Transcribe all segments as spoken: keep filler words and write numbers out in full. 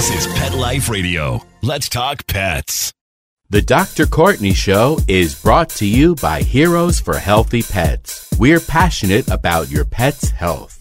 This is Pet Life Radio. Let's talk pets. The Doctor Courtney Show is brought to you by Heroes for Healthy Pets. We're passionate about your pet's health.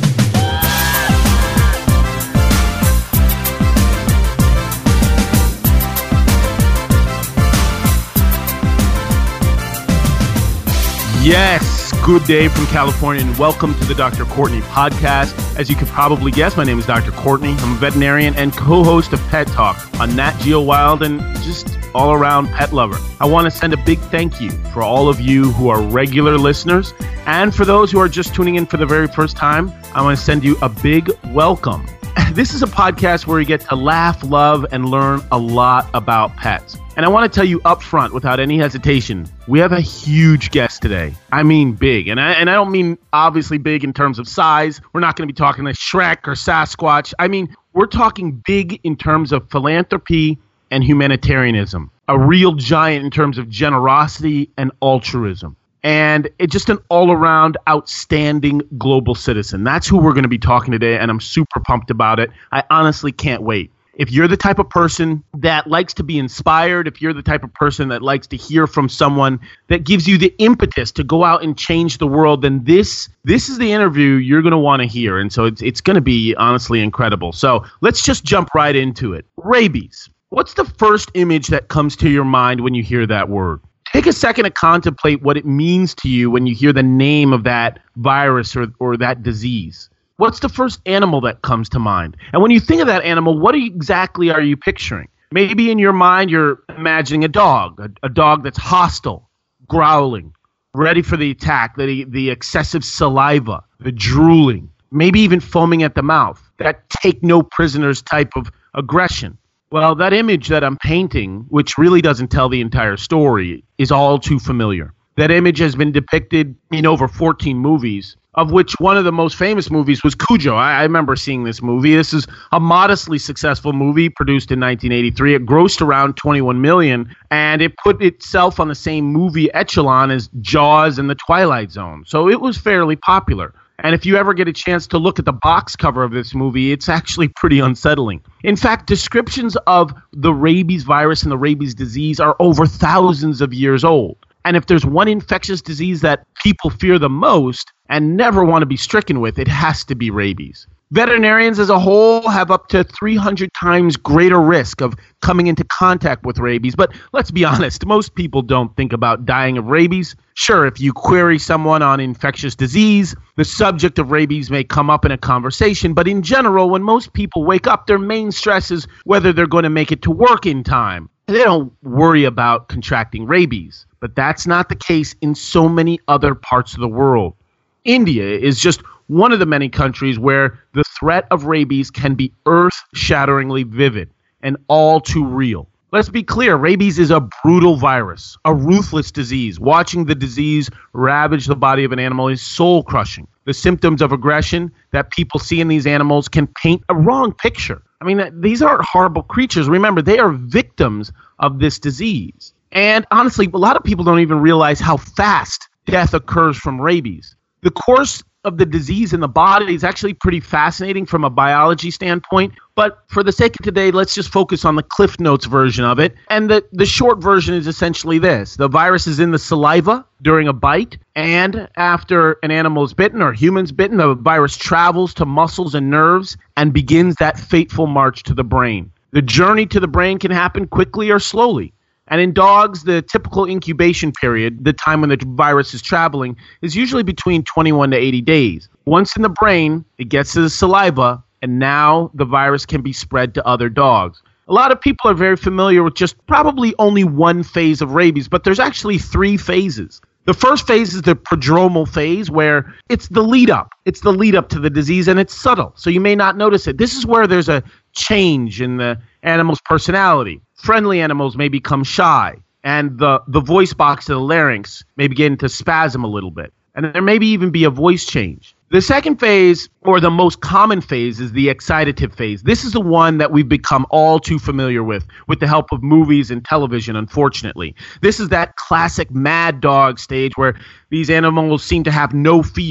Yes, good day from California, and welcome to the Doctor Courtney podcast. As you could probably guess, my name is Doctor Courtney. I'm a veterinarian and co-host of Pet Talk on Nat Geo Wild and just all-around pet lover. I want to send a big thank you for all of you who are regular listeners, and for those who are just tuning in for the very first time, I want to send you a big welcome. This is a podcast where you get to laugh, love, and learn a lot about pets. And I want to tell you up front, without any hesitation, we have a huge guest today. I mean big. And I, and I don't mean obviously big in terms of size. We're not going to be talking like Shrek or Sasquatch. I mean, we're talking big in terms of philanthropy and humanitarianism. A real giant in terms of generosity and altruism. And it's just an all-around outstanding global citizen. That's who we're going to be talking today, and I'm super pumped about it. I honestly can't wait. If you're the type of person that likes to be inspired, if you're the type of person that likes to hear from someone that gives you the impetus to go out and change the world, then this this is the interview you're going to want to hear. And so it's, it's going to be honestly incredible. So let's just jump right into it. Rabies. What's the first image that comes to your mind when you hear that word? Take a second to contemplate what it means to you when you hear the name of that virus or, or that disease. What's the first animal that comes to mind? And when you think of that animal, what are you, exactly are you picturing? Maybe in your mind you're imagining a dog, a, a dog that's hostile, growling, ready for the attack, the, the excessive saliva, the drooling, maybe even foaming at the mouth, that take no prisoners type of aggression. Well, that image that I'm painting, which really doesn't tell the entire story, is all too familiar. That image has been depicted in over fourteen movies, of which one of the most famous movies was Cujo. I, I remember seeing this movie. This is a modestly successful movie produced in nineteen eighty-three. It grossed around twenty-one million dollars, and it put itself on the same movie echelon as Jaws and The Twilight Zone. So it was fairly popular. And if you ever get a chance to look at the box cover of this movie, it's actually pretty unsettling. In fact, descriptions of the rabies virus and the rabies disease are over thousands of years old. And if there's one infectious disease that people fear the most and never want to be stricken with, it has to be rabies. Veterinarians as a whole have up to three hundred times greater risk of coming into contact with rabies. But let's be honest, most people don't think about dying of rabies. Sure, if you query someone on infectious disease, the subject of rabies may come up in a conversation. But in general, when most people wake up, their main stress is whether they're going to make it to work in time. They don't worry about contracting rabies. But that's not the case in so many other parts of the world. India is just one of the many countries where the threat of rabies can be earth-shatteringly vivid and all too real. Let's be clear, rabies is a brutal virus, a ruthless disease. Watching the disease ravage the body of an animal is soul-crushing. The symptoms of aggression that people see in these animals can paint a wrong picture. I mean, these aren't horrible creatures. Remember, they are victims of this disease. And honestly, a lot of people don't even realize how fast death occurs from rabies. The course of the disease in the body is actually pretty fascinating from a biology standpoint. But for the sake of today, let's just focus on the Cliff Notes version of it. And the, the short version is essentially this. The virus is in the saliva during a bite. And after an animal is bitten or humans bitten, the virus travels to muscles and nerves and begins that fateful march to the brain. The journey to the brain can happen quickly or slowly. And in dogs, the typical incubation period, the time when the virus is traveling, is usually between twenty-one to eighty days. Once in the brain, it gets to the saliva, and now the virus can be spread to other dogs. A lot of people are very familiar with just probably only one phase of rabies, but there's actually three phases. The first phase is the prodromal phase, where it's the lead up. It's the lead up to the disease, and it's subtle, so you may not notice it. This is where there's a change in the animal's personality. Friendly animals may become shy, and the, the voice box of the larynx may begin to spasm a little bit. And there may even be a voice change. The second phase, or the most common phase, is the excitative phase. This is the one that we've become all too familiar with, with the help of movies and television, unfortunately. This is that classic mad dog stage where these animals seem to have no fear.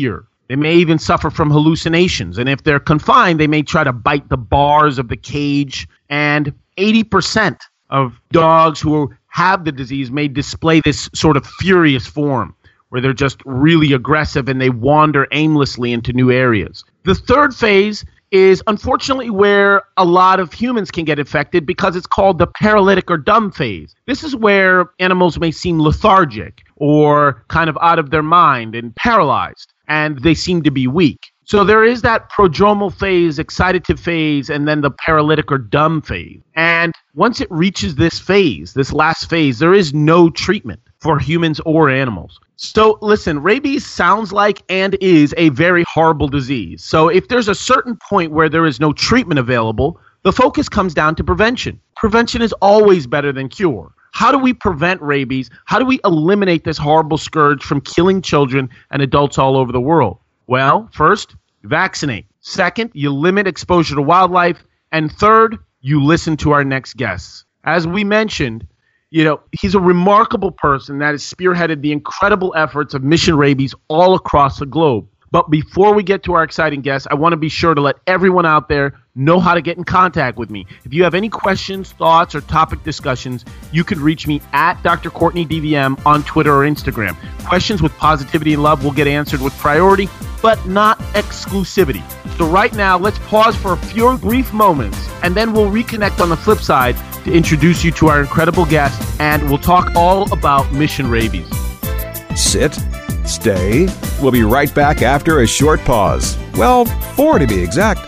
They may even suffer from hallucinations. And if they're confined, they may try to bite the bars of the cage. And eighty percent of dogs who have the disease may display this sort of furious form where they're just really aggressive and they wander aimlessly into new areas. The third phase is unfortunately where a lot of humans can get infected because it's called the paralytic or dumb phase. This is where animals may seem lethargic or kind of out of their mind and paralyzed, and they seem to be weak. So there is that prodromal phase, excitative phase, and then the paralytic or dumb phase. And once it reaches this phase, this last phase, there is no treatment for humans or animals. So listen, rabies sounds like and is a very horrible disease. So if there's a certain point where there is no treatment available, the focus comes down to prevention. Prevention is always better than cure. How do we prevent rabies? How do we eliminate this horrible scourge from killing children and adults all over the world? Well, first, vaccinate. Second, you limit exposure to wildlife. And third, you listen to our next guests. As we mentioned, you know, he's a remarkable person that has spearheaded the incredible efforts of Mission Rabies all across the globe. But before we get to our exciting guests, I want to be sure to let everyone out there know how to get in contact with me. If you have any questions, thoughts, or topic discussions, you can reach me at Doctor Courtney D V M on Twitter or Instagram. Questions with positivity and love will get answered with priority, but not exclusivity. So right now, let's pause for a few brief moments, and then we'll reconnect on the flip side to introduce you to our incredible guest, and we'll talk all about Mission Rabies. Sit. Stay. We'll be right back after a short pause. Well, four to be exact.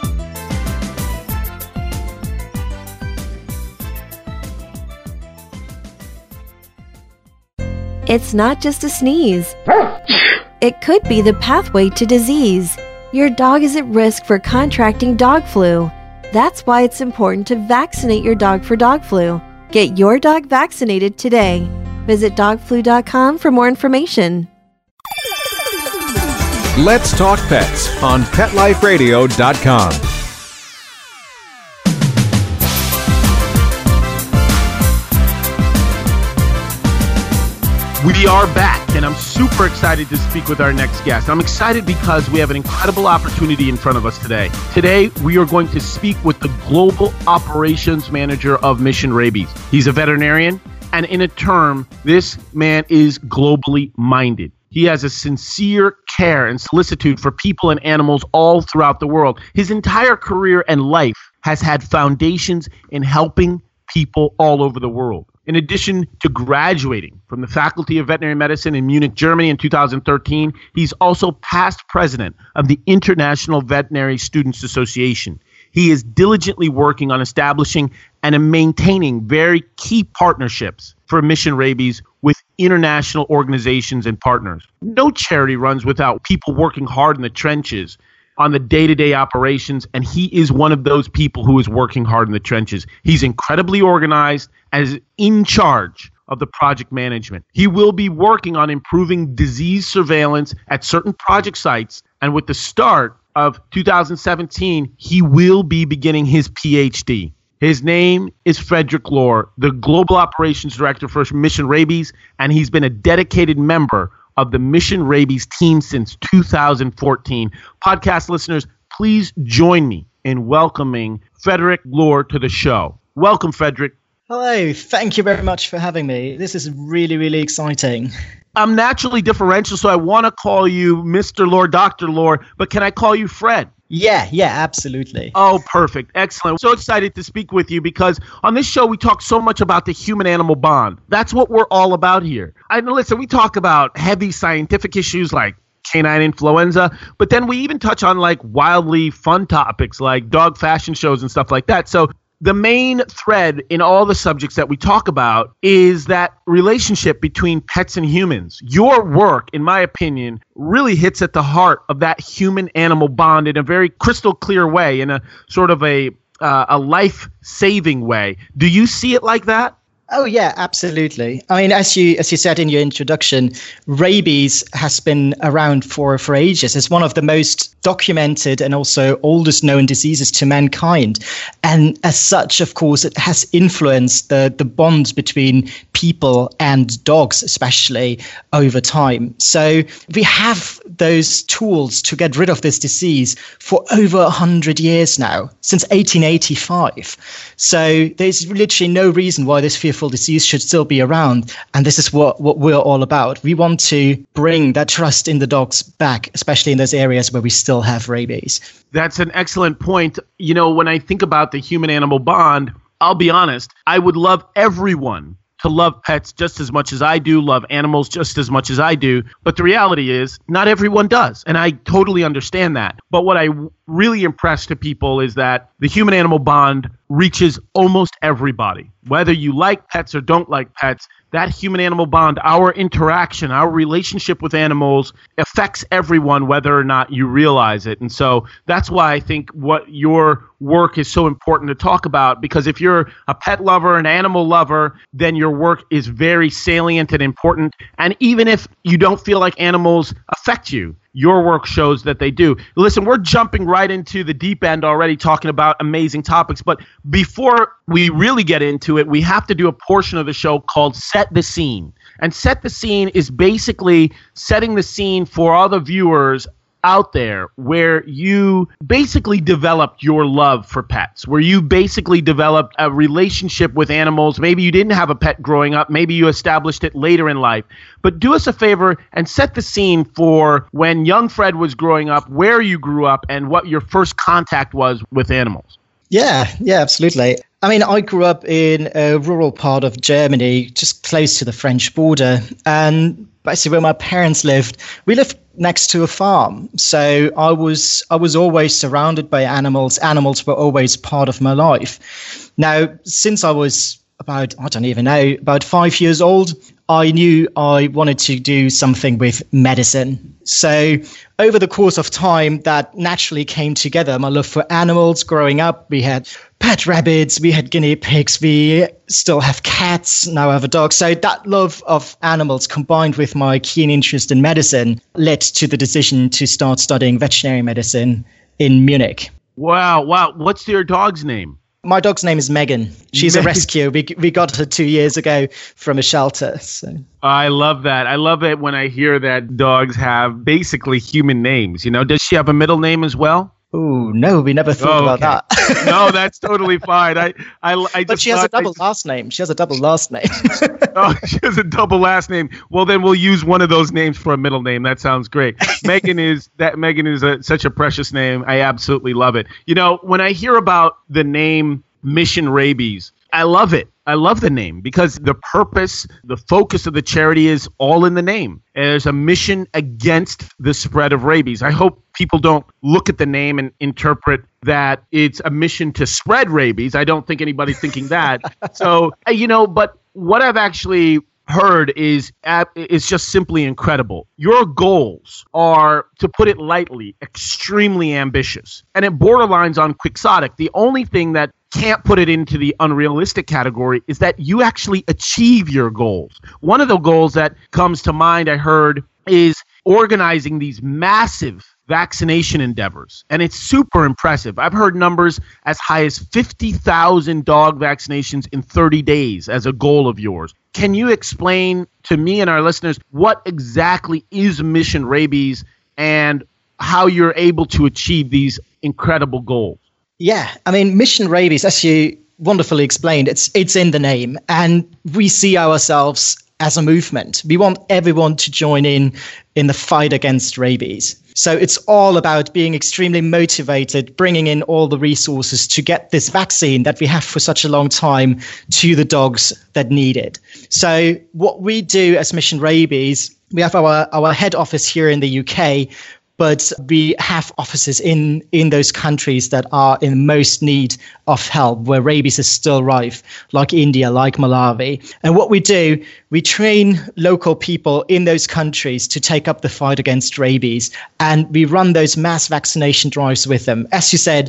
It's not just a sneeze. It could be the pathway to disease. Your dog is at risk for contracting dog flu. That's why it's important to vaccinate your dog for dog flu. Get your dog vaccinated today. Visit dog flu dot com for more information. Let's Talk Pets on pet life radio dot com. We are back, and I'm super excited to speak with our next guest. I'm excited because we have an incredible opportunity in front of us today. Today, we are going to speak with the Global Operations Manager of Mission Rabies. He's a veterinarian, and in a term, this man is globally minded. He has a sincere care and solicitude for people and animals all throughout the world. His entire career and life has had foundations in helping people all over the world. In addition to graduating from the Faculty of Veterinary Medicine in Munich, Germany in two thousand thirteen, he's also past president of the International Veterinary Students Association. He is diligently working on establishing and maintaining very key partnerships for Mission Rabies with international organizations and partners. No charity runs without people working hard in the trenches on the day-to-day operations, and he is one of those people who is working hard in the trenches. He's incredibly organized and is in charge of the project management. He will be working on improving disease surveillance at certain project sites, and with the start of two thousand seventeen, he will be beginning his P H D. His name is Frederick Lohr, the Global Operations Director for Mission Rabies, and he's been a dedicated member of the Mission Rabies team since two thousand fourteen. Podcast listeners, please join me in welcoming Frederick Lohr to the show. Welcome, Frederick. Hello, thank you very much for having me. This is really, really exciting. I'm naturally differential, so I want to call you Mister Lohr, Doctor Lohr, but can I call you Fred? Yeah, yeah, absolutely. Oh, perfect. Excellent. So excited to speak with you because on this show, we talk so much about the human-animal bond. That's what we're all about here. I know, listen, we talk about heavy scientific issues like canine influenza, but then we even touch on like wildly fun topics like dog fashion shows and stuff like that. So the main thread in all the subjects that we talk about is that relationship between pets and humans. Your work, in my opinion, really hits at the heart of that human-animal bond in a very crystal clear way, in a sort of a uh, a life-saving way. Do you see it like that? Oh yeah, absolutely. I mean, as you as you said in your introduction, rabies has been around for, for ages. It's one of the most documented and also oldest known diseases to mankind. And as such, of course, it has influenced the, the bonds between people and dogs, especially over time. So we have those tools to get rid of this disease for over one hundred years now, since eighteen eighty-five. So there's literally no reason why this fearful disease should still be around. And this is what, what we're all about. We want to bring that trust in the dogs back, especially in those areas where we still have rabies. That's an excellent point. You know, when I think about the human-animal bond, I'll be honest, I would love everyone to love pets just as much as I do, love animals just as much as I do. But the reality is not everyone does. And I totally understand that. But what I really impress to people is that the human-animal bond reaches almost everybody. Whether you like pets or don't like pets, that human-animal bond, our interaction, our relationship with animals affects everyone, whether or not you realize it. And so that's why I think what your work is so important to talk about, because if you're a pet lover, an animal lover, then your work is very salient and important. And even if you don't feel like animals affect you, your work shows that they do. Listen, we're jumping right into the deep end already, talking about amazing topics. But before we really get into it, we have to do a portion of the show called Set the Scene. And Set the Scene is basically setting the scene for all the viewers out there where you basically developed your love for pets, where you basically developed a relationship with animals. Maybe you didn't have a pet growing up. Maybe you established it later in life. But do us a favor and set the scene for when young Fred was growing up, where you grew up, and what your first contact was with animals. Yeah, yeah, absolutely. I mean, I grew up in a rural part of Germany, just close to the French border. And basically where my parents lived, we lived next to a farm. So I was I was always surrounded by animals. Animals were always part of my life. Now, since I was about, I don't even know, about five years old, I knew I wanted to do something with medicine. So over the course of time, that naturally came together. My love for animals growing up, we had pet rabbits, we had guinea pigs, we still have cats, now I have a dog. So that love of animals combined with my keen interest in medicine led to the decision to start studying veterinary medicine in Munich. Wow, wow. What's your dog's name? My dog's name is Megan. She's Megan. a rescue. We we got her two years ago from a shelter. So I love that. I love it when I hear that dogs have basically human names. You know, does she have a middle name as well? Oh, no, we never thought oh, about okay. that. No, that's totally fine. I, I, I just but she has a double I, last name. She has a double last name. Oh, she has a double last name. Well, then we'll use one of those names for a middle name. That sounds great. Megan is that Megan is a, such a precious name. I absolutely love it. You know, when I hear about the name Mission Rabies, I love it. I love the name because the purpose, the focus of the charity is all in the name. There's a mission against the spread of rabies. I hope people don't look at the name and interpret that it's a mission to spread rabies. I don't think anybody's thinking that. So, you know, but what I've actually heard is is just simply incredible. Your goals are, to put it lightly, extremely ambitious. And it borderlines on quixotic. The only thing that can't put it into the unrealistic category is that you actually achieve your goals. One of the goals that comes to mind, I heard, is organizing these massive vaccination endeavors. And it's super impressive. I've heard numbers as high as fifty thousand dog vaccinations in thirty days as a goal of yours. Can you explain to me and our listeners what exactly is Mission Rabies and how you're able to achieve these incredible goals? Yeah, I mean, Mission Rabies, as you wonderfully explained, it's it's in the name, and we see ourselves as a movement. We want everyone to join in in the fight against rabies. So it's all about being extremely motivated, bringing in all the resources to get this vaccine that we have for such a long time to the dogs that need it. So what we do as Mission Rabies, we have our, our head office here in the U K, but we have offices in, in those countries that are in most need of help, where rabies is still rife, like India, like Malawi. And what we do, we train local people in those countries to take up the fight against rabies. And we run those mass vaccination drives with them. As you said,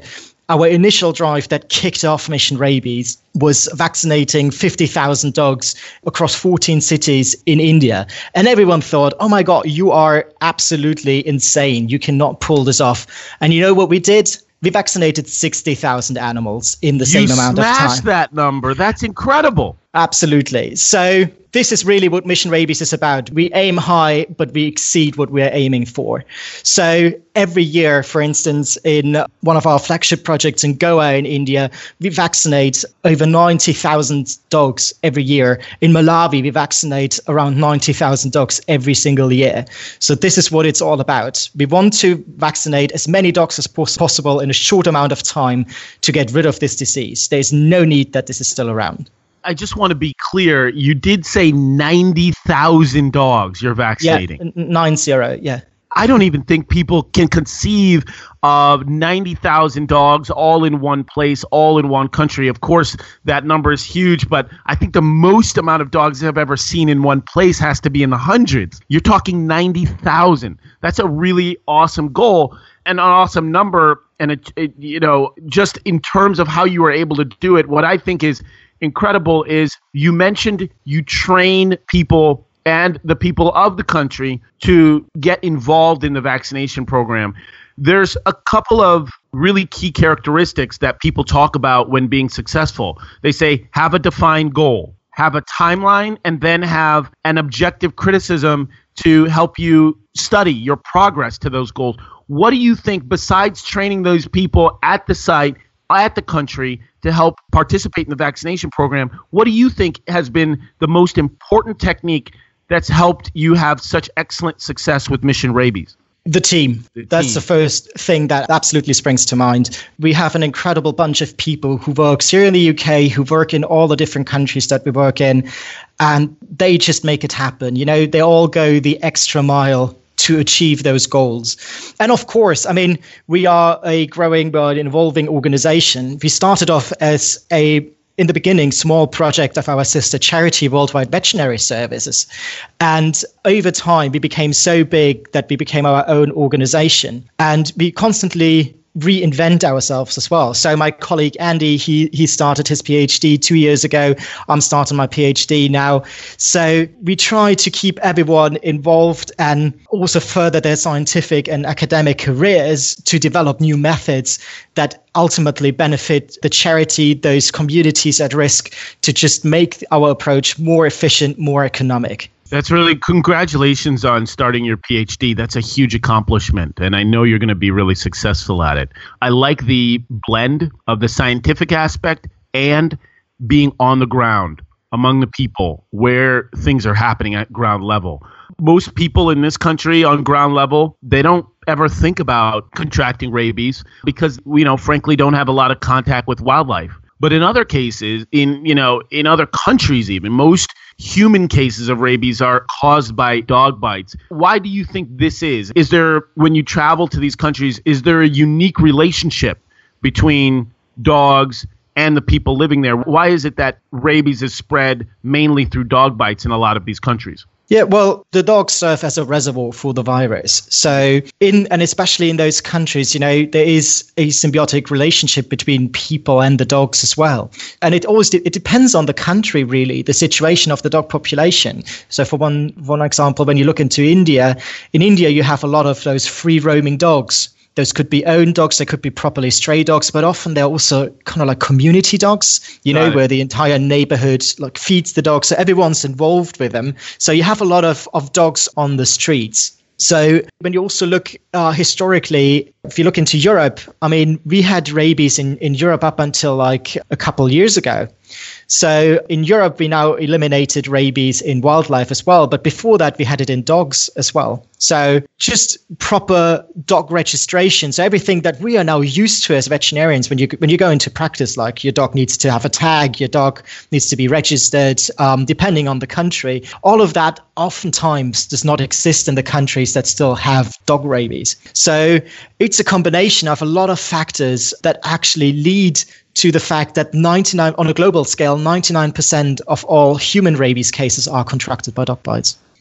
our initial drive that kicked off Mission Rabies was vaccinating fifty thousand dogs across fourteen cities in India. And everyone thought, oh my God, you are absolutely insane. You cannot pull this off. And you know what we did? We vaccinated sixty thousand animals in the same you amount of time. You smashed that number. That's incredible. Absolutely. So this is really what Mission Rabies is about. We aim high, but we exceed what we're aiming for. So every year, for instance, in one of our flagship projects in Goa in India, we vaccinate over ninety thousand dogs every year. In Malawi, we vaccinate around ninety thousand dogs every single year. So this is what it's all about. We want to vaccinate as many dogs as pos- possible in a short amount of time to get rid of this disease. There's no need that this is still around. I just want to be clear. You did say ninety thousand dogs you're vaccinating. Yeah, nine zero, yeah. I don't even think people can conceive of ninety thousand dogs all in one place, all in one country. Of course, that number is huge, but I think the most amount of dogs I've ever seen in one place has to be in the hundreds. You're talking ninety thousand. That's a really awesome goal and an awesome number. And, it, it, you know, just in terms of how you were able to do it, what I think is incredible is you mentioned you train people and the people of the country to get involved in the vaccination program. There's a couple of really key characteristics that people talk about when being successful. They say, have a defined goal, have a timeline, and then have an objective criticism to help you study your progress to those goals. What do you think, besides training those people at the site, at the country, to help participate in the vaccination program, what do you think has been the most important technique that's helped you have such excellent success with Mission Rabies? The team. The That's team. The first thing that absolutely springs to mind. We have an incredible bunch of people who work here in the U K, who work in all the different countries that we work in, and they just make it happen. You know, they all go the extra mile to achieve those goals. And of course, I mean, we are a growing but evolving organization. We started off as a, in the beginning, small project of our sister charity, Worldwide Veterinary Services. And over time, we became so big that we became our own organization. And we constantly reinvent ourselves as well. So my colleague Andy, he he started his PhD two years ago. I'm starting my PhD now. So we try to keep everyone involved and also further their scientific and academic careers to develop new methods that ultimately benefit the charity, those communities at risk, to just make our approach more efficient, more economic. That's really, congratulations on starting your PhD. That's a huge accomplishment, and I know you're going to be really successful at it. I like the blend of the scientific aspect and being on the ground among the people where things are happening at ground level. Most people in this country on ground level, they don't ever think about contracting rabies because, you know, frankly, don't have a lot of contact with wildlife. But in other cases, in, you know, in other countries even, most human cases of rabies are caused by dog bites. Why do you think this is? Is there, when you travel to these countries, is there a unique relationship between dogs and the people living there? Why is it that rabies is spread mainly through dog bites in a lot of these countries? Yeah, well, the dogs serve as a reservoir for the virus. So in, and especially in those countries, you know, there is a symbiotic relationship between people and the dogs as well. And it always, it depends on the country, really, the situation of the dog population. So for one, one example, when you look into India, in India, you have a lot of those free roaming dogs. Those could be owned dogs, they could be properly stray dogs, but often they're also kind of like community dogs, you know, right, where the entire neighborhood like feeds the dogs. So everyone's involved with them. So you have a lot of, of dogs on the streets. So when you also look uh, historically, if you look into Europe, I mean, we had rabies in, in Europe up until like a couple years ago. So in Europe, we now eliminated rabies in wildlife as well. But before that, we had it in dogs as well. So just proper dog registration. So everything that we are now used to as veterinarians, when you when you go into practice, like your dog needs to have a tag, your dog needs to be registered, um, depending on the country. All of that oftentimes does not exist in the countries that still have dog rabies. So it's a combination of a lot of factors that actually lead to the fact that ninety-nine on a global scale, ninety-nine percent of all human rabies cases are contracted by dog bites.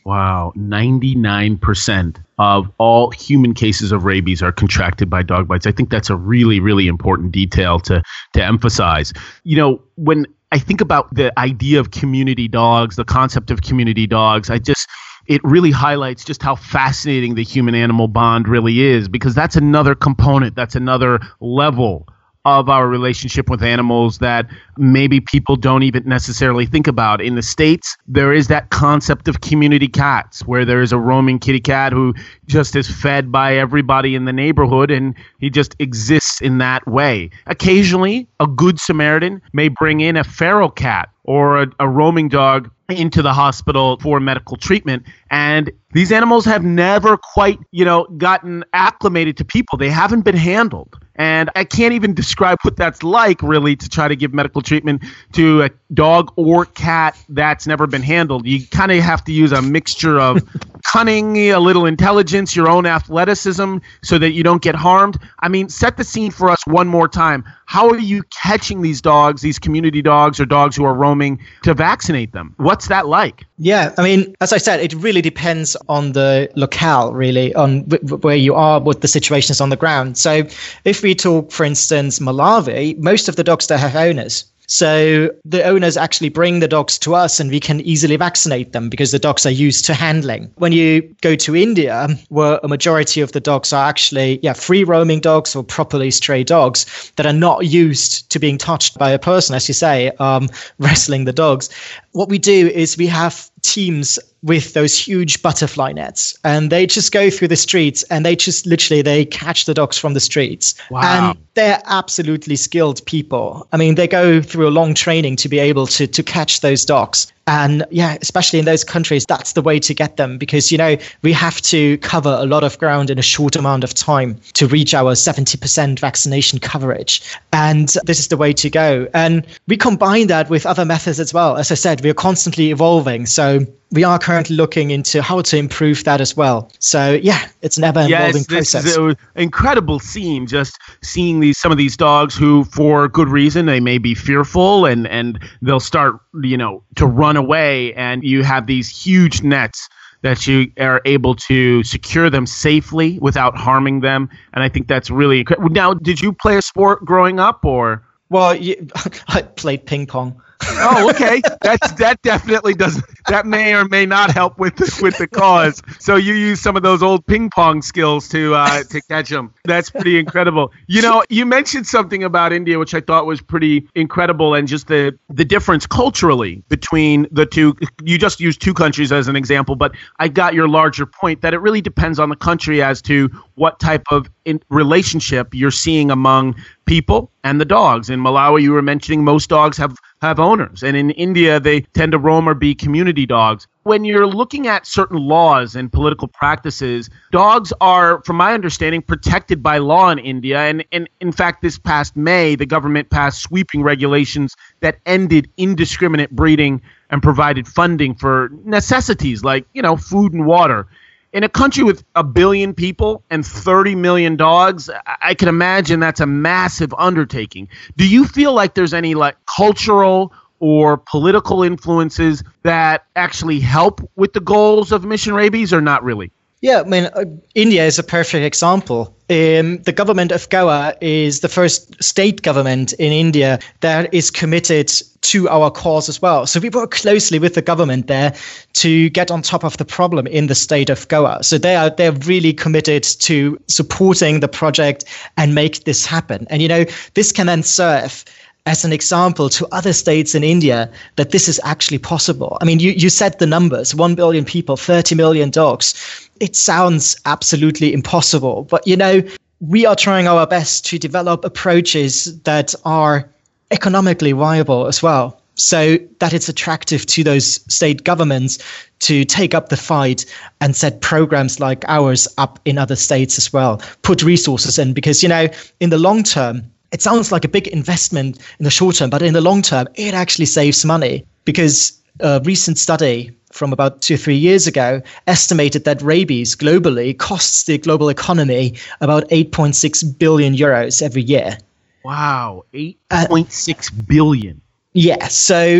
Wow, ninety-nine percent of all human cases of rabies are contracted by dog bites. I think that's a really, really important detail to to emphasize. You know, when I think about the idea of community dogs, the concept of community dogs, I just it really highlights just how fascinating the human-animal bond really is, because that's another component, that's another level of our relationship with animals that maybe people don't even necessarily think about. In the States, there is that concept of community cats, where there is a roaming kitty cat who just is fed by everybody in the neighborhood, and he just exists in that way. Occasionally, a good Samaritan may bring in a feral cat or a, a roaming dog into the hospital for medical treatment. And these animals have never quite, you know, gotten acclimated to people. They haven't been handled. And I can't even describe what that's like, really, to try to give medical treatment to a dog or cat that's never been handled. You kind of have to use a mixture of cunning, a little intelligence, your own athleticism, so that you don't get harmed. I mean, set the scene for us one more time. How are you catching these dogs, these community dogs or dogs who are roaming, to vaccinate them? What's that like? Yeah, I mean, as I said, it really depends on the locale, really, on w- where you are, what the situation is on the ground. So if we talk, for instance, Malawi, most of the dogs there have owners. So the owners actually bring the dogs to us, and we can easily vaccinate them because the dogs are used to handling. When you go to India, where a majority of the dogs are actually yeah free roaming dogs or properly stray dogs that are not used to being touched by a person, as you say, um, wrestling the dogs, what we do is we have teams with those huge butterfly nets, and they just go through the streets, and they just literally they catch the dogs from the streets. Wow. And they're absolutely skilled people. I mean, they go through a long training to be able to to catch those dogs. And yeah, especially in those countries, that's the way to get them, because, you know, we have to cover a lot of ground in a short amount of time to reach our seventy percent vaccination coverage. And this is the way to go. And we combine that with other methods as well. As I said, we are constantly evolving. So we are currently looking into how to improve that as well. So yeah, it's an ever-evolving yes, this process. Is an incredible scene, just seeing these some of these dogs who, for good reason, they may be fearful, and, and they'll start, you know, to run away, and you have these huge nets that you are able to secure them safely without harming them. And I think that's really incredible. Now, did you play a sport growing up, or? Well, you, I played ping pong. Oh, okay. That's that definitely does. That may or may not help with the, with the cause. So you use some of those old ping pong skills to uh, to catch them. That's pretty incredible. You know, you mentioned something about India, which I thought was pretty incredible, and just the the difference culturally between the two. You just used two countries as an example, but I got your larger point that it really depends on the country as to what type of in relationship you're seeing among people and the dogs. In Malawi, you were mentioning most dogs have have owners. And in India, they tend to roam or be community dogs. When you're looking at certain laws and political practices, dogs are, from my understanding, protected by law in India. And, and in fact, this past May, the government passed sweeping regulations that ended indiscriminate breeding and provided funding for necessities like, you know, food and water. In a country with a billion people and thirty million dogs, I can imagine that's a massive undertaking. Do you feel like there's any like cultural or political influences that actually help with the goals of Mission Rabies, or not really? Yeah, I mean, uh, India is a perfect example. Um, the government of Goa is the first state government in India that is committed to our cause as well. So we work closely with the government there to get on top of the problem in the state of Goa. So they are they're really committed to supporting the project and make this happen. And, you know, this can then serve as an example to other states in India that this is actually possible. I mean, you, you said the numbers, one billion people, thirty million dogs. It sounds absolutely impossible. But, you know, we are trying our best to develop approaches that are economically viable as well, so that it's attractive to those state governments to take up the fight and set programs like ours up in other states as well, put resources in, because, you know, in the long term, it sounds like a big investment in the short term, but in the long term, it actually saves money, because a recent study from about two or three years ago estimated that rabies globally costs the global economy about eight point six billion euros every year. Wow, eight point six uh, billion. Yeah, so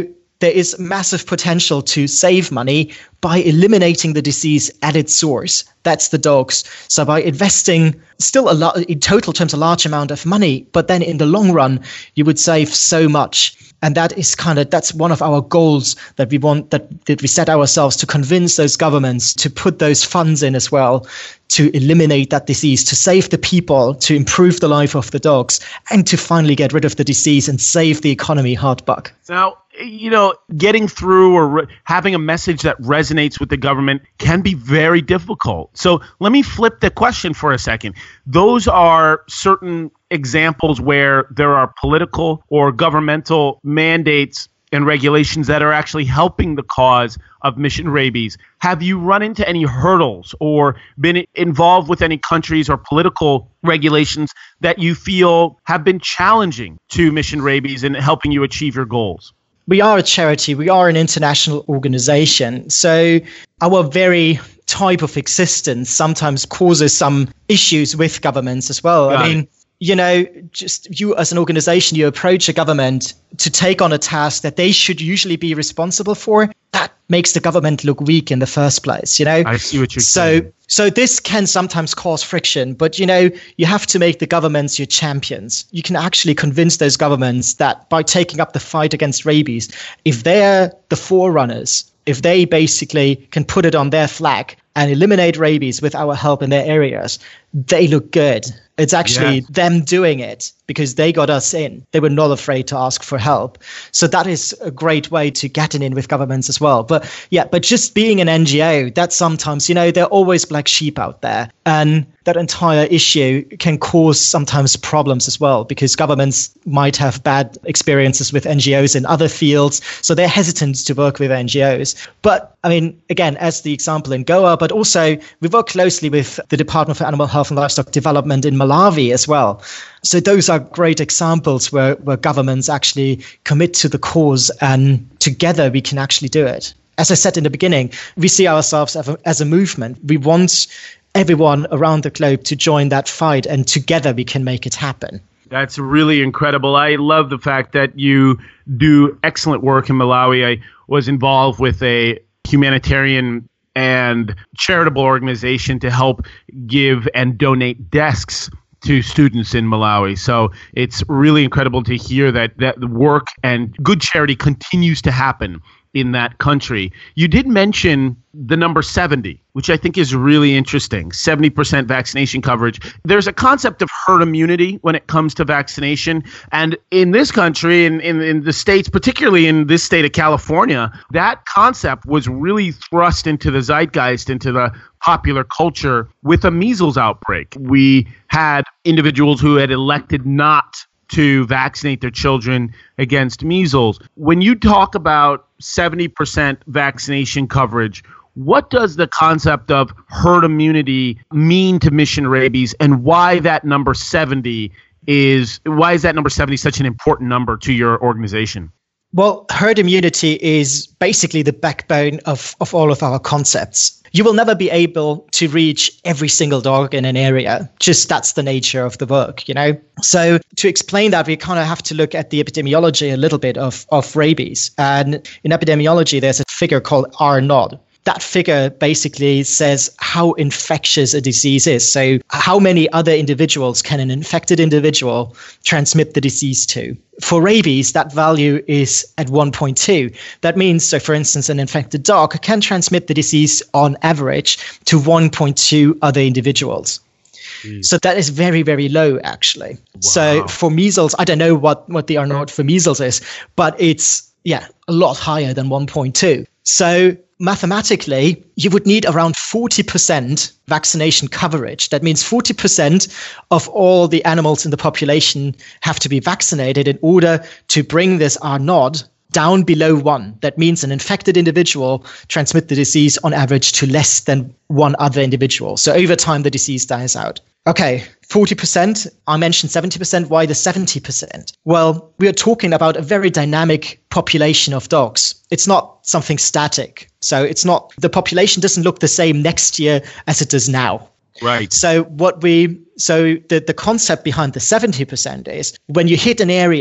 there is massive potential to save money by eliminating the disease at its source. That's the dogs. So by investing still a lot, in total terms, a large amount of money, but then in the long run, you would save so much. And that is kind of, that's one of our goals that we want, that, that we set ourselves to convince those governments to put those funds in as well, to eliminate that disease, to save the people, to improve the life of the dogs, and to finally get rid of the disease and save the economy hard buck. Now, you know, getting through or re- having a message that resonates with the government can be very difficult. So let me flip the question for a second. Those are certain examples where there are political or governmental mandates and regulations that are actually helping the cause of Mission Rabies. Have you run into any hurdles or been involved with any countries or political regulations that you feel have been challenging to Mission Rabies and helping you achieve your goals? We are a charity. We are an international organization. So our very type of existence sometimes causes some issues with governments as well. Got I mean, it. You know, just you as an organization, you approach a government to take on a task that they should usually be responsible for. That makes the government look weak in the first place, you know? I see what you're so, saying. So this can sometimes cause friction, but, you know, you have to make the governments your champions. You can actually convince those governments that by taking up the fight against rabies, if they're the forerunners, if they basically can put it on their flag and eliminate rabies with our help in their areas, they look good. It's actually yes. them doing it because they got us in. They were not afraid to ask for help. So that is a great way to get in with governments as well. But yeah, but just being an N G O, that sometimes, you know, there are always black sheep out there. And that entire issue can cause sometimes problems as well, because governments might have bad experiences with N G Os in other fields. So they're hesitant to work with N G Os. But I mean, again, as the example in Goa, but also we work closely with the Department for Animal Health and Livestock Development in Malawi as well. So those are great examples where, where governments actually commit to the cause, and together we can actually do it. As I said in the beginning, we see ourselves as a, as a movement. We want everyone around the globe to join that fight, and together we can make it happen. That's really incredible. I love the fact that you do excellent work in Malawi. I was involved with a humanitarian and charitable organization to help give and donate desks to students in Malawi. So it's really incredible to hear that that the work and good charity continues to happen in that country. You did mention the number seventy, which I think is really interesting, seventy percent vaccination coverage. There's a concept of herd immunity when it comes to vaccination. And in this country, in, in, in the states, particularly in this state of California, that concept was really thrust into the zeitgeist, into the popular culture with a measles outbreak. We had individuals who had elected not to vaccinate their children against measles. When you talk about seventy percent vaccination coverage, what does the concept of herd immunity mean to Mission Rabies, and why that number seventy is why is that number seventy such an important number to your organization? Well, herd immunity is basically the backbone of, of all of our concepts. You will never be able to reach every single dog in an area. Just that's the nature of the work, you know? So to explain that, we kind of have to look at the epidemiology a little bit of, of rabies. And in epidemiology, there's a figure called R naught. That figure basically says how infectious a disease is. So how many other individuals can an infected individual transmit the disease to? For rabies, that value is at one point two. That means, so for instance, an infected dog can transmit the disease on average to one point two other individuals. Mm. So that is very, very low, actually. Wow. So for measles, I don't know what, what the R naught for measles is, but it's, yeah, a lot higher than one point two. So mathematically, you would need around forty percent vaccination coverage. That means forty percent of all the animals in the population have to be vaccinated in order to bring this R naught down below one. That means an infected individual transmit the disease on average to less than one other individual. So over time, the disease dies out. Okay, forty percent. I mentioned seventy percent. Why the seventy percent? Well, we are talking about a very dynamic population of dogs. It's not something static. So it's not, the population doesn't look the same next year as it does now. Right. So what we, so the, the concept behind the seventy percent is when you hit an area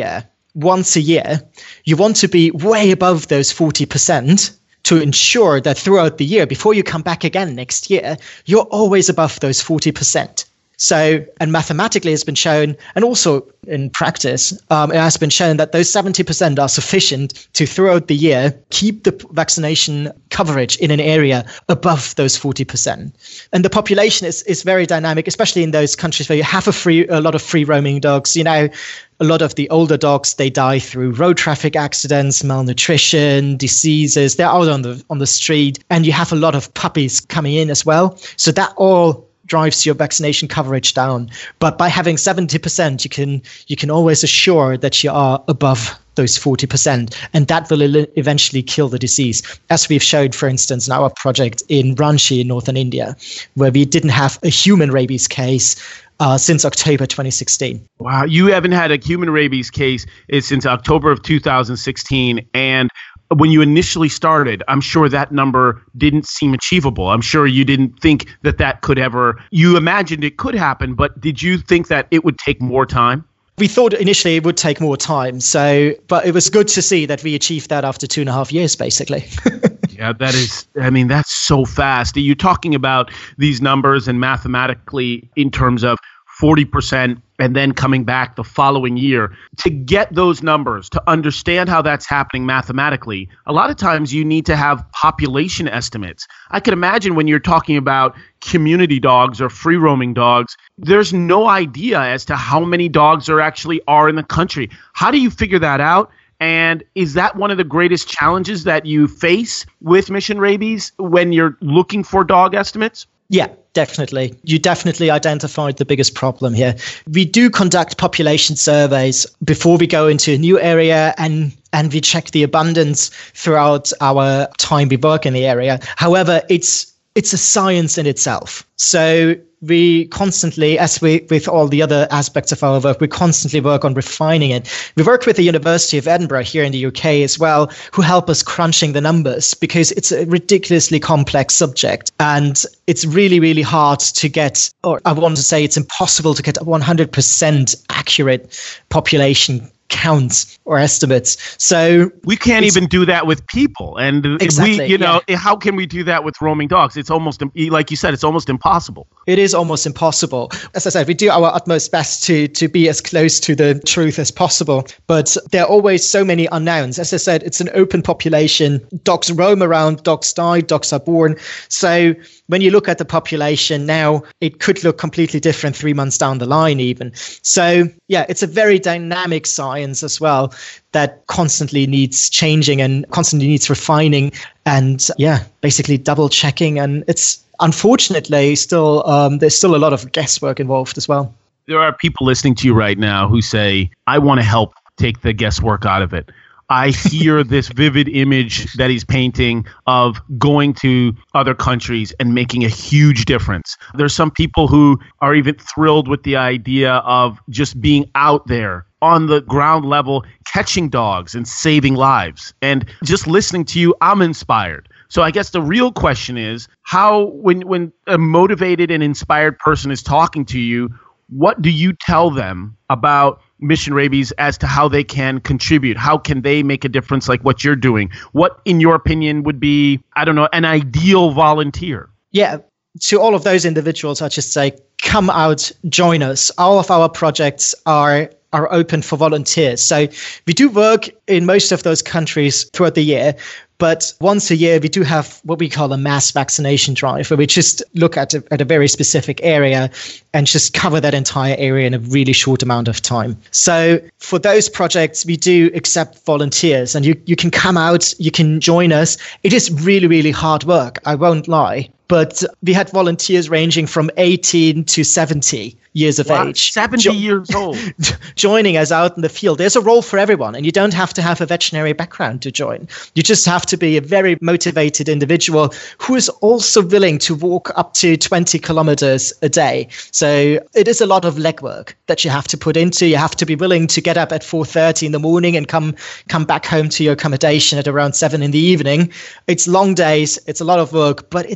once a year, you want to be way above those forty percent to ensure that throughout the year, before you come back again next year, you're always above those forty percent. So, and mathematically it's been shown, and also in practice, um, it has been shown that those seventy percent are sufficient to, throughout the year, keep the vaccination coverage in an area above those forty percent. And the population is, is very dynamic, especially in those countries where you have a free, a lot of free roaming dogs. You know, a lot of the older dogs, they die through road traffic accidents, malnutrition, diseases. They're out on the on the street, and you have a lot of puppies coming in as well. So that all drives your vaccination coverage down. But by having seventy percent, you can you can always assure that you are above those forty percent, and that will eventually kill the disease, as we've showed, for instance, in our project in Ranchi in northern India, where we didn't have a human rabies case Uh, since October twenty sixteen. Wow, you haven't had a human rabies case since October of two thousand sixteen. And when you initially started, I'm sure that number didn't seem achievable. I'm sure you didn't think that that could ever, you imagined it could happen, but did you think that it would take more time? We thought initially it would take more time. So, but it was good to see that we achieved that after two and a half years, basically. Yeah, that is, I mean, that's so fast. Are you talking about these numbers and mathematically in terms of forty percent and then coming back the following year? To get those numbers, to understand how that's happening mathematically, a lot of times you need to have population estimates. I can imagine when you're talking about community dogs or free roaming dogs, there's no idea as to how many dogs there actually are in the country. How do you figure that out? And is that one of the greatest challenges that you face with Mission Rabies when you're looking for dog estimates? Yeah, definitely. You definitely identified the biggest problem here. We do conduct population surveys before we go into a new area, and and we check the abundance throughout our time we work in the area. However, it's it's a science in itself. So we constantly, as we with all the other aspects of our work, we constantly work on refining it. We work with the University of Edinburgh here in the U K as well, who help us crunching the numbers, because it's a ridiculously complex subject. And it's really, really hard to get, or I want to say it's impossible to get a one hundred percent accurate population counts or estimates. So we can't even do that with people. And exactly, we, you know, yeah. how can we do that with roaming dogs? It's almost, like you said, it's almost impossible. It is almost impossible. As I said, we do our utmost best to to be as close to the truth as possible, but there are always so many unknowns. As I said, it's an open population. Dogs roam around, dogs die, dogs are born. So when you look at the population now, it could look completely different three months down the line even. So yeah, it's a very dynamic science as well that constantly needs changing and constantly needs refining and yeah, basically double checking. And it's unfortunately still, um, there's still a lot of guesswork involved as well. There are people listening to you right now who say, I want to help take the guesswork out of it. I hear this vivid image that he's painting of going to other countries and making a huge difference. There's some people who are even thrilled with the idea of just being out there on the ground level, catching dogs and saving lives. And just listening to you, I'm inspired. So I guess the real question is, how, when, when a motivated and inspired person is talking to you, what do you tell them about Mission Rabies as to how they can contribute? How can they make a difference like what you're doing? What, in your opinion, would be, I don't know, an ideal volunteer? Yeah, to all of those individuals, I just say, come out, join us. All of our projects are are open for volunteers. So we do work in most of those countries throughout the year. But once a year, we do have what we call a mass vaccination drive, where we just look at a, at a very specific area and just cover that entire area in a really short amount of time. So for those projects, we do accept volunteers, and you, you can come out, you can join us. It is really, really hard work, I won't lie. But we had volunteers ranging from eighteen to seventy years of wow, age. seventy jo- years old. Joining us out in the field. There's a role for everyone, and you don't have to have a veterinary background to join. You just have to be a very motivated individual who is also willing to walk up to twenty kilometers a day. So it is a lot of legwork that you have to put into. You have to be willing to get up at four thirty in the morning and come come back home to your accommodation at around seven in the evening. It's long days. It's a lot of work, but it's so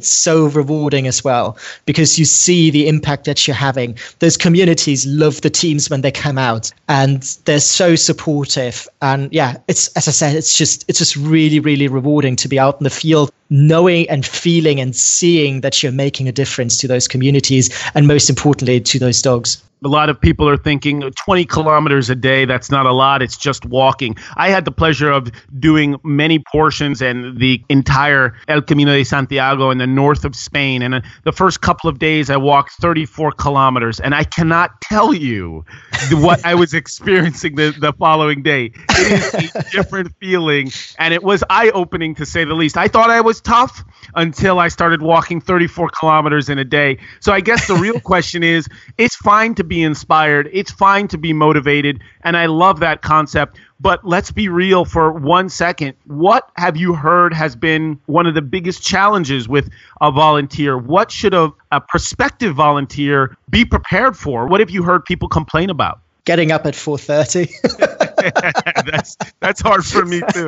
so rewarding as well, because you see the impact that you're having. Those communities love the teams when they come out, and they're so supportive. And yeah, it's, as I said, it's just it's just really, really rewarding to be out in the field, knowing and feeling and seeing that you're making a difference to those communities, and most importantly, to those dogs. A lot of people are thinking twenty kilometers a day, that's not a lot, it's just walking. I had the pleasure of doing many portions and the entire El Camino de Santiago in the north of Spain. And the first couple of days, I walked thirty-four kilometers. And I cannot tell you what I was experiencing the, the following day. It is a different feeling. And it was eye-opening, to say the least. I thought I was tough until I started walking thirty-four kilometers in a day. So I guess the real question is, it's fine to be inspired. It's fine to be motivated. And I love that concept. But let's be real for one second. What have you heard has been one of the biggest challenges with a volunteer? What should a, a prospective volunteer be prepared for? What have you heard people complain about? Getting up at four thirty. that's that's hard for me too.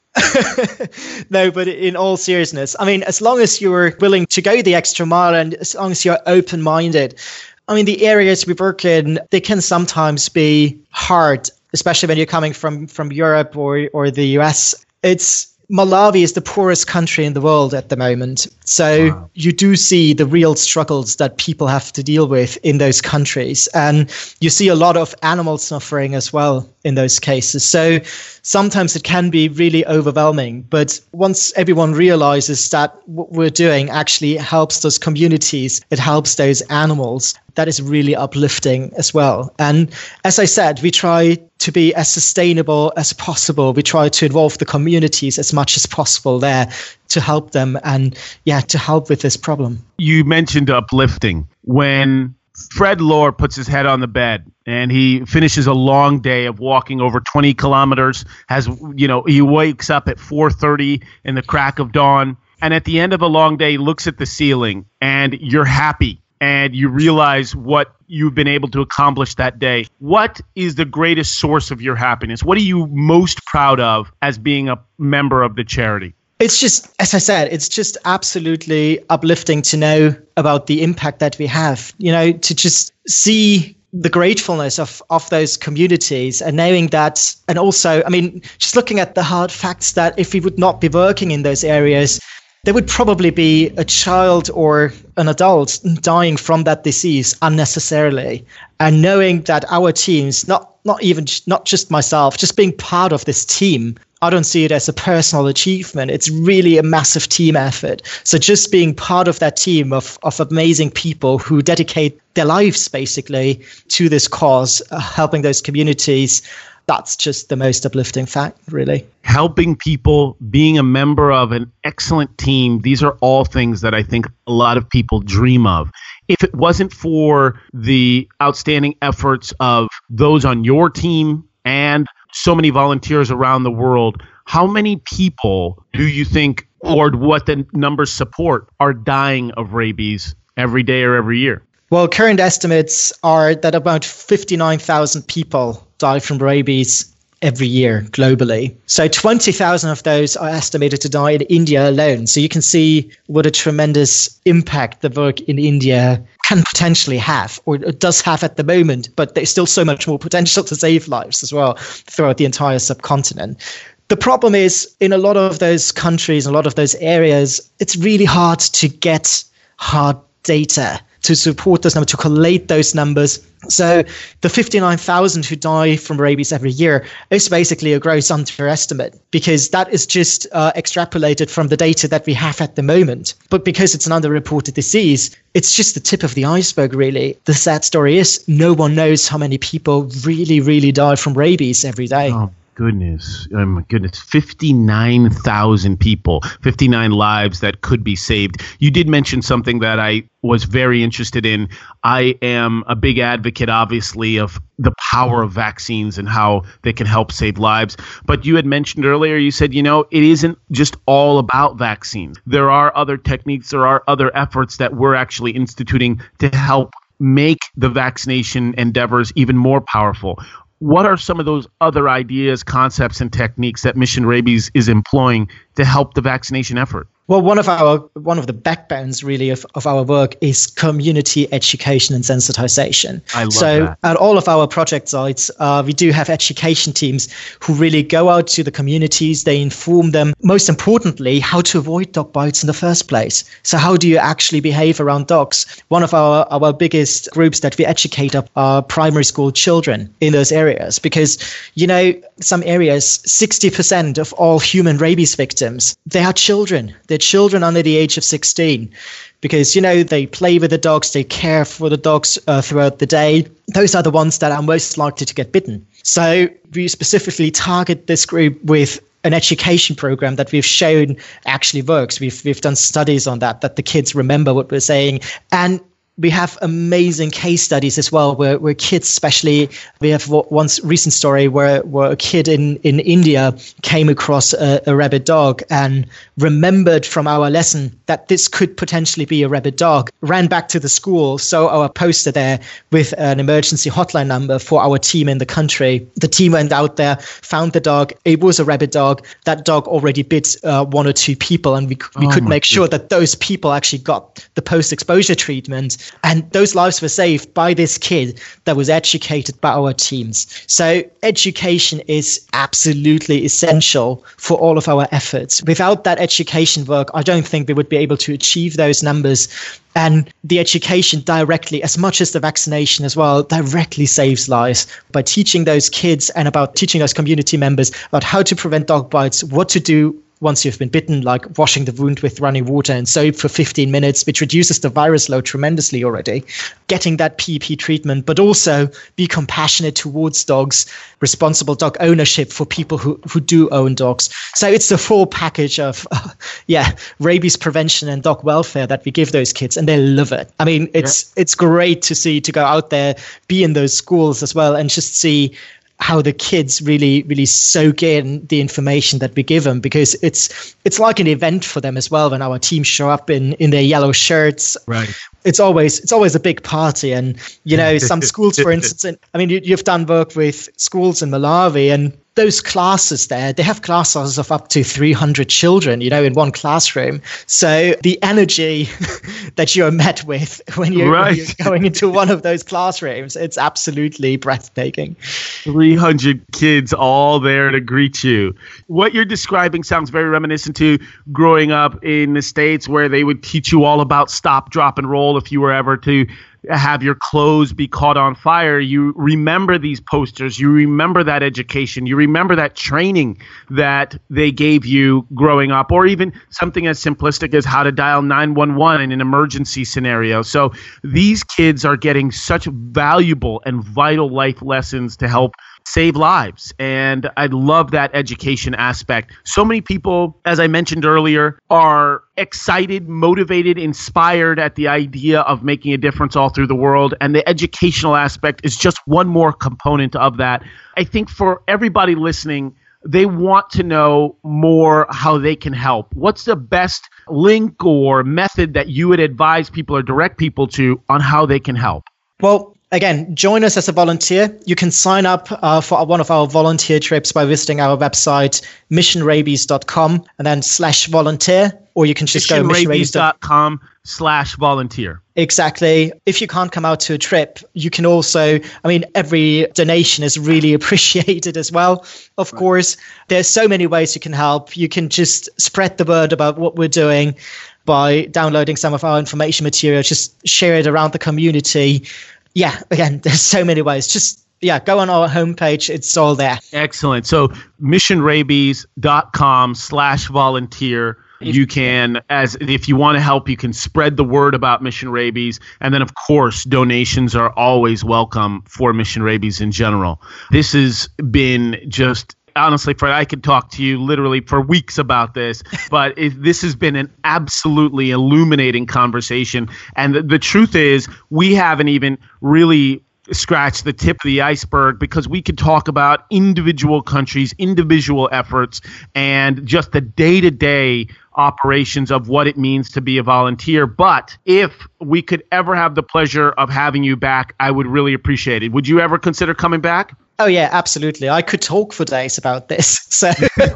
No, but in all seriousness, I mean, as long as you're willing to go the extra mile and as long as you're open-minded, I mean, the areas we work in, they can sometimes be hard, especially when you're coming from, from Europe or, or the U S. It's Malawi is the poorest country in the world at the moment. So wow. You do see the real struggles that people have to deal with in those countries. And you see a lot of animal suffering as well in those cases. So sometimes it can be really overwhelming. But once everyone realizes that what we're doing actually helps those communities, it helps those animals, that is really uplifting as well. And as I said, we try to be as sustainable as possible. We try to involve the communities as much as possible there to help them and, yeah, to help with this problem. You mentioned uplifting. When Fred Lohr puts his head on the bed and he finishes a long day of walking over twenty kilometers, has, you know, he wakes up at four thirty in the crack of dawn, and at the end of a long day, looks at the ceiling and you're happy and you realize what you've been able to accomplish that day. What is the greatest source of your happiness? What are you most proud of as being a member of the charity? It's just, as I said, it's just absolutely uplifting to know about the impact that we have, you know, to just see the gratefulness of, of those communities and knowing that. And also, I mean, just looking at the hard facts that if we would not be working in those areas, there would probably be a child or an adult dying from that disease unnecessarily. And knowing that our teams, not not even not just myself, just being part of this team, I don't see it as a personal achievement. It's really a massive team effort. So just being part of that team of, of amazing people who dedicate their lives basically to this cause, uh, helping those communities, that's just the most uplifting fact, really. Helping people, being a member of an excellent team, these are all things that I think a lot of people dream of. If it wasn't for the outstanding efforts of those on your team and so many volunteers around the world, how many people do you think, or what the numbers support, are dying of rabies every day or every year? Well, current estimates are that about fifty-nine thousand people die from rabies every year globally. So twenty thousand of those are estimated to die in India alone. So you can see what a tremendous impact the work in India can potentially have, or it does have at the moment, but there's still so much more potential to save lives as well throughout the entire subcontinent. The problem is, in a lot of those countries, a lot of those areas, it's really hard to get hard data to support those numbers, to collate those numbers. So the fifty-nine thousand who die from rabies every year is basically a gross underestimate, because that is just uh, extrapolated from the data that we have at the moment. But because it's an underreported disease, it's just the tip of the iceberg, really. The sad story is no one knows how many people really, really die from rabies every day. Oh. Goodness, oh my goodness, fifty-nine thousand people, fifty-nine lives that could be saved. You did mention something that I was very interested in. I am a big advocate, obviously, of the power of vaccines and how they can help save lives. But you had mentioned earlier, you said, you know, it isn't just all about vaccines. There are other techniques, there are other efforts that we're actually instituting to help make the vaccination endeavors even more powerful. What are some of those other ideas, concepts, and techniques that Mission Rabies is employing to help the vaccination effort? Well, one of our one of the backbones really of, of our work is community education and sensitization. I love so that. At all of our project sites, uh, we do have education teams who really go out to the communities. They inform them, most importantly, how to avoid dog bites in the first place. So how do you actually behave around dogs? One of our, our biggest groups that we educate are primary school children in those areas, because, you know, some areas, sixty percent of all human rabies victims, they are children. They're children under the age of sixteen, because, you know, they play with the dogs, they care for the dogs uh, throughout the day. Those are the ones that are most likely to get bitten. So we specifically target this group with an education program that we've shown actually works. We've we've done studies on that, that the kids remember what we're saying. And we have amazing case studies as well, where, where kids, especially, we have one recent story where, where a kid in, in India came across a, a rabid dog and remembered from our lesson that this could potentially be a rabid dog, ran back to the school, saw our poster there with an emergency hotline number for our team in the country. The team went out there, found the dog. It was a rabid dog. That dog already bit uh, one or two people, and we, we oh could make goodness. sure that those people actually got the post-exposure treatment. And those lives were saved by this kid that was educated by our teams. So education is absolutely essential for all of our efforts. Without that education work, I don't think we would be able to achieve those numbers. And the education directly, as much as the vaccination as well, directly saves lives by teaching those kids and about teaching those community members about how to prevent dog bites, what to do once you've been bitten, like washing the wound with running water and soap for fifteen minutes, which reduces the virus load tremendously already, getting that P E P treatment, but also be compassionate towards dogs, responsible dog ownership for people who, who do own dogs. So it's the full package of, uh, yeah, rabies prevention and dog welfare that we give those kids, and they love it. I mean, it's yeah. it's great to see, to go out there, be in those schools as well, and just see how the kids really, really soak in the information that we give them, because it's it's like an event for them as well when our teams show up in, in their yellow shirts. Right. It's always it's always a big party. And, you know, some schools, for instance, in, I mean, you, you've done work with schools in Malawi, and those classes there, they have classes of up to three hundred children, you know, in one classroom. So the energy that you're met with when you're, right. when you're going into one of those classrooms, it's absolutely breathtaking. three hundred kids all there to greet you. What you're describing sounds very reminiscent to growing up in the States, where they would teach you all about stop, drop, and roll if you were ever to have your clothes be caught on fire. You remember these posters, you remember that education, you remember that training that they gave you growing up, or even something as simplistic as how to dial nine one one in an emergency scenario. So these kids are getting such valuable and vital life lessons to help save lives. And I love that education aspect. So many people, as I mentioned earlier, are excited, motivated, inspired at the idea of making a difference all through the world. And the educational aspect is just one more component of that. I think for everybody listening, they want to know more how they can help. What's the best link or method that you would advise people or direct people to on how they can help? Well, again, join us as a volunteer. You can sign up uh, for one of our volunteer trips by visiting our website, mission rabies dot com, and then slash volunteer, or you can just go mission rabies dot com slash volunteer. Exactly. If you can't come out to a trip, you can also, I mean, every donation is really appreciated as well. Of right. course, there's so many ways you can help. You can just spread the word about what we're doing by downloading some of our information material, just share it around the community. Yeah, again, there's so many ways. Just, yeah, go on our homepage. It's all there. Excellent. So mission rabies dot com slash volunteer. You can, as if you want to help, you can spread the word about Mission Rabies. And then, of course, donations are always welcome for Mission Rabies in general. This has been just... Honestly, Fred, I could talk to you literally for weeks about this, but it, this has been an absolutely illuminating conversation. And the, the truth is, we haven't even really scratched the tip of the iceberg, because we could talk about individual countries, individual efforts, and just the day-to-day operations of what it means to be a volunteer. But if we could ever have the pleasure of having you back, I would really appreciate it. Would you ever consider coming back? Oh, yeah, absolutely. I could talk for days about this. So,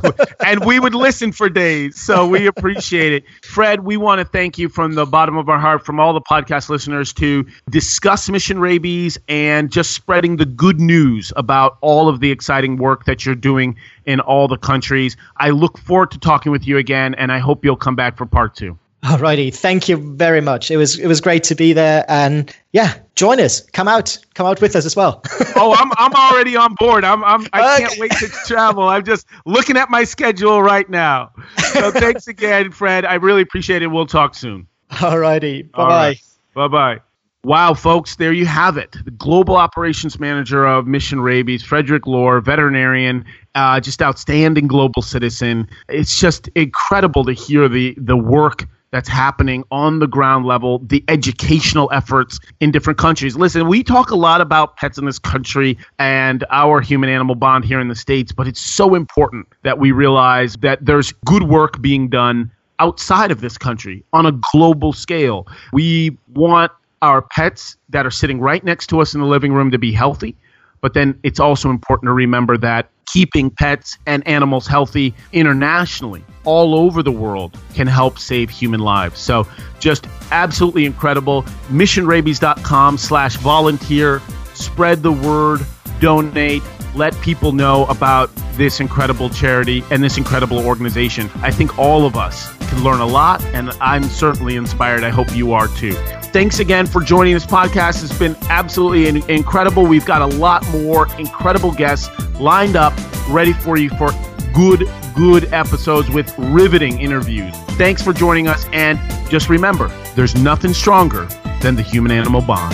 and we would listen for days. So we appreciate it. Fred, we want to thank you from the bottom of our heart, from all the podcast listeners, to discuss Mission Rabies and just spreading the good news about all of the exciting work that you're doing in all the countries. I look forward to talking with you again, and I hope you'll come back for part two. Alrighty, thank you very much. It was it was great to be there, and yeah, join us. Come out, come out with us as well. oh, I'm I'm already on board. I'm I'm I okay. can't wait to travel. I'm just looking at my schedule right now. So thanks again, Fred. I really appreciate it. We'll talk soon. Alrighty, bye bye. Right. Bye bye. Wow, folks, there you have it. The Global Operations Manager of Mission Rabies, Frederick Lohr, veterinarian, uh, just outstanding global citizen. It's just incredible to hear the the work that's happening on the ground level, the educational efforts in different countries. Listen, we talk a lot about pets in this country and our human-animal bond here in the States, but it's so important that we realize that there's good work being done outside of this country on a global scale. We want our pets that are sitting right next to us in the living room to be healthy, but then it's also important to remember that keeping pets and animals healthy internationally all over the world can help save human lives. So just absolutely incredible. missionrabies.com slash volunteer. Spread the word, donate, let people know about this incredible charity and this incredible organization. I think all of us can learn a lot, and I'm certainly inspired. I hope you are too. Thanks again for joining this podcast. It's been absolutely in- incredible. We've got a lot more incredible guests lined up, ready for you for good, good episodes with riveting interviews. Thanks for joining us. And just remember, there's nothing stronger than the human-animal bond.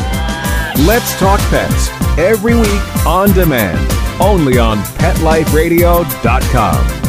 Let's Talk Pets, every week on demand, only on pet life radio dot com.